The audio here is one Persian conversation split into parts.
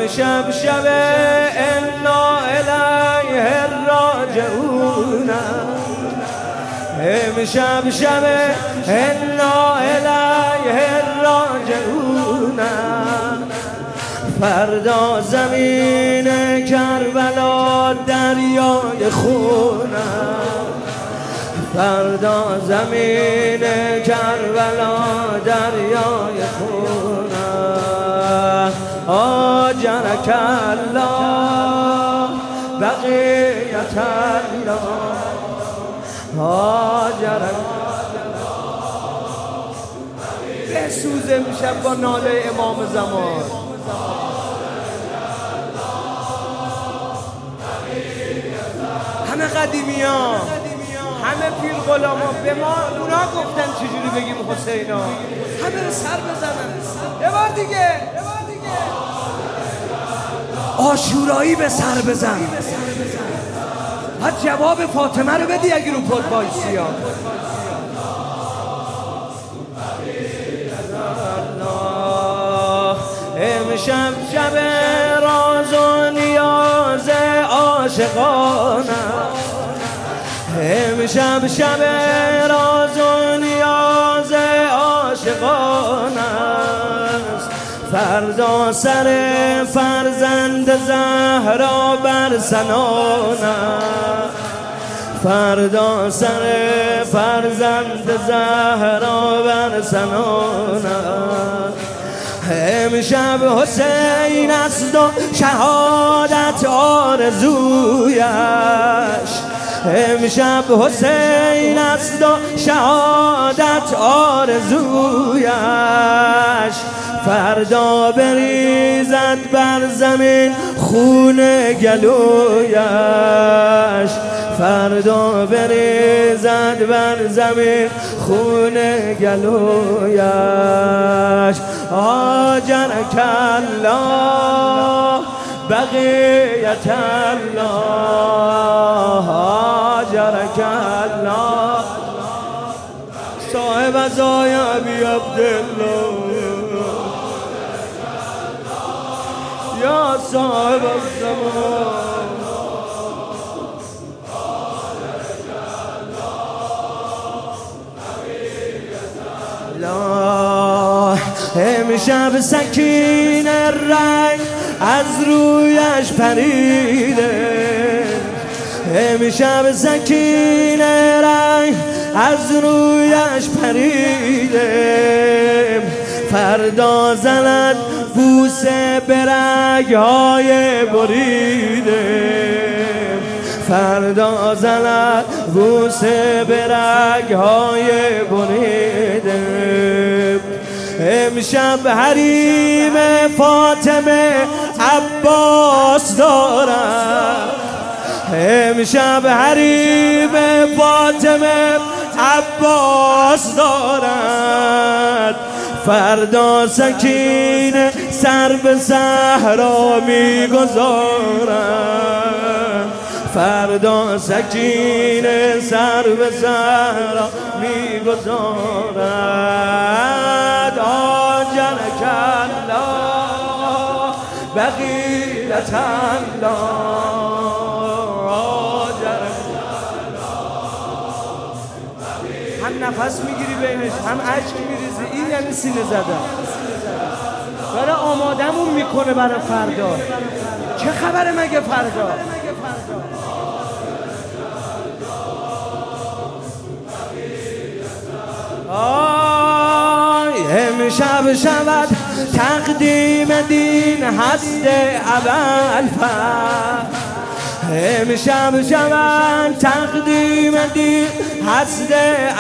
امشب شب انا الیه راجعون، امشب شب انا الیه راجعون، فردا زمین کربلا دریای خون، فردا زمین کربلا دریای خون. آجرک الله بقیت الله، آجرک بسوزه میشه با ناله امام زمان. همه قدیمیان، همه پیر غلاما به ما اونا گفتن چجوری بگیم حسینا، همه رو سر بزنن. یه بار دیگه عاشورایی به سر بزن. ها جواب فاطمه رو بدی اگه رو پل بایستی ها. امشب شب راز و نیاز عاشقانه، امشب شب راز و نیاز عاشقانه است، فردا سر فرزند زهرا بر سنانه، فردا سر فرزند زهرا بر سنانه. امشب حسین است و شهادت آرزویش، امشب حسین است و شهادت آرزویش، فردا بریزد بر زمین خون گلویش، فردا بریزد بر زمین خون گلویش. آجرک الله بقیت الله، آجرک الله صاحب عزای ابی عبدالله، یا صاحب الزمان. امشب سکین رنگ از رویش پریده، امشب سکین رنگ از رویش پریده، فردا زند بوسه به رگ‌های بریده، فردا زند بوسه به رگ‌های بریده. امشب حریم فاطمه عباس دارد، امشب حریم فاطمه عباس دارد، فردا سکینه سر به صحرا میگذارد، فردا سکینه سر به صحرا میگذارد. آجرک الله بقیت الله، آجرک هم نفس میگیری بینش هم اشک میریزی، این یعنی سینه زدن. داره آمادمون میکنه برای فردا. چه خبره مگه فردا؟ امشب شود تقدیم دین هست ابوالفضل، امشب شود تقدیم دین هست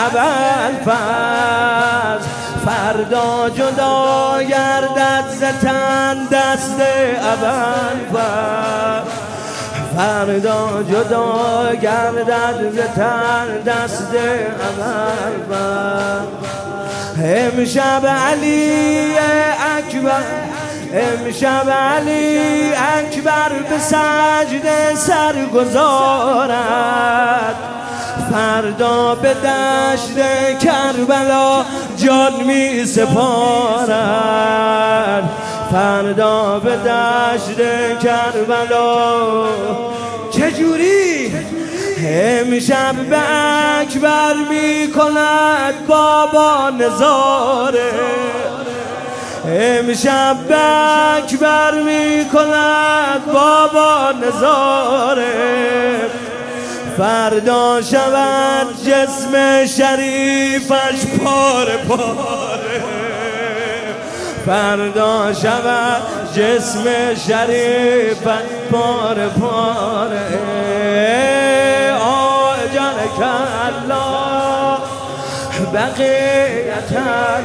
ابوالفضل، فردا جدا گردد ز تن دست ابوالفضل، فردا جدا گردد ز تن دست ابوالفضل. امشب علی اکبر، امشب علی اکبر به سجده سر گذارد، فردا به دشت کربلا جان می سپارد، فردا به دشت کربلا چجوری امشب به اکبر می کند بابا نظاره امشب به اکبر می کند بابا نظاره فردا شود جسم شریفش پاره پاره فردا شود جسم شریفش پاره پاره آجرک الله بقیت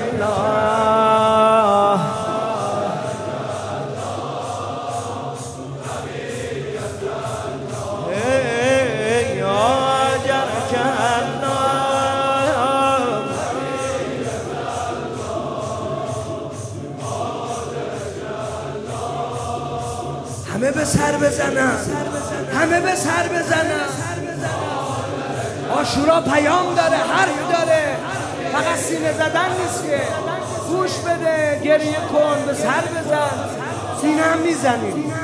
الله همه به سر بزنن همه به سر بزنن عاشورا پیام داره حرف داره فقط سینه زدن نیست که گوش بده گریه کن به سر بزن سینه هم میزنی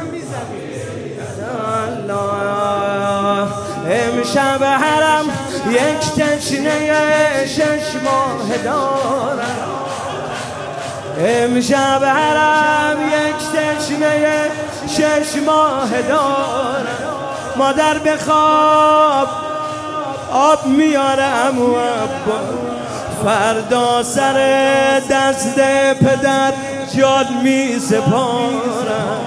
الله امشب حرم یک تشنه 6 ماه دارم امشب حرم یک تشنه 6 ماه دارم مادر بخواب آب میارم و فردا سر دست پدر جاد می سپارم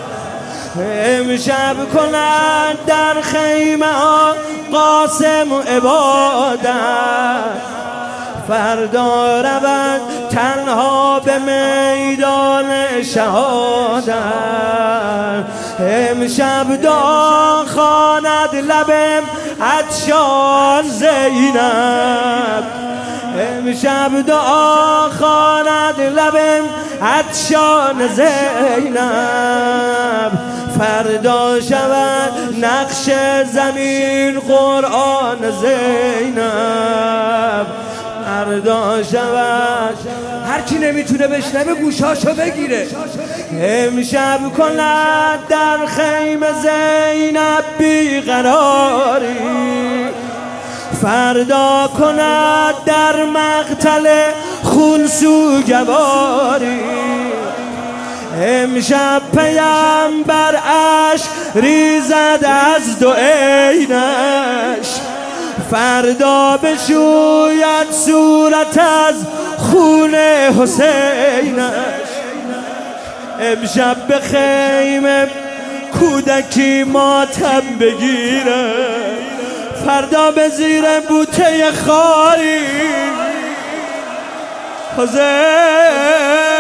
امشب کنند در خیمه ها قاسم و عبادت فردا روند تنها به میدان شهادت امشب دعا خواند لبم عطشان زینب امشب دعا خواند لبم عطشان زینب فردا شود نقش زمین قرآن زینب فردا شود هر کی نمیتونه بشنوه گوشاشو بگیره امشب کند در خیمه زینب بیقراری فردا کند در مقتل خون سوگواری امشب پیامبر اشک ریزد از دو عینش فردا بشوید صورت از خون حسینش امشب به خیمه کودکی ماتم بگیره فردا به زیر بوته خاری حسین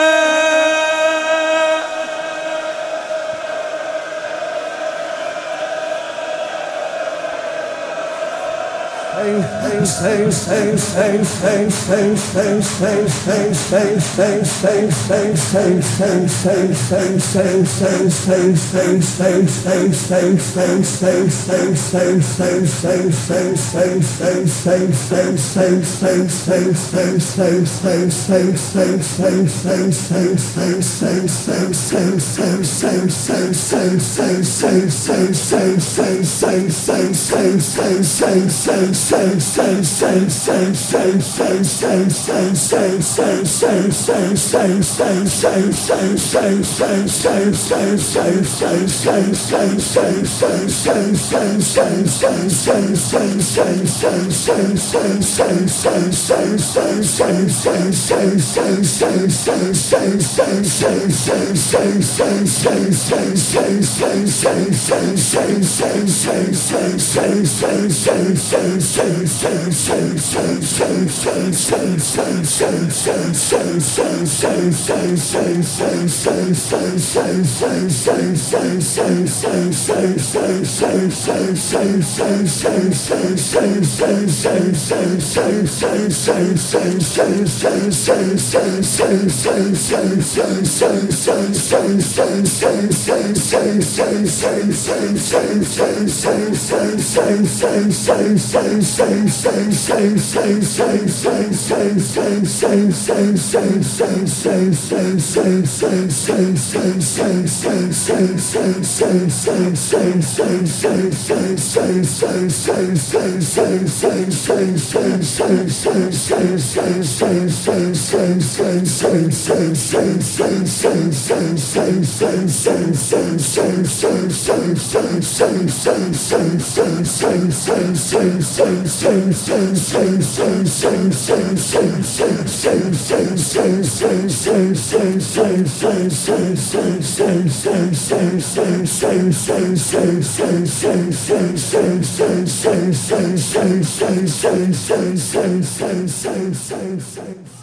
Same.